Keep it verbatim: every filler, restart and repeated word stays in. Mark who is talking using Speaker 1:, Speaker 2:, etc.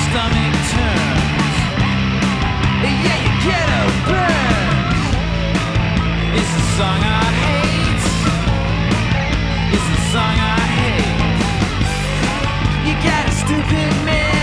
Speaker 1: stomach turns. Yeah, you get a burn. It's a song I hate. It's a song I hate. You got a stupid man.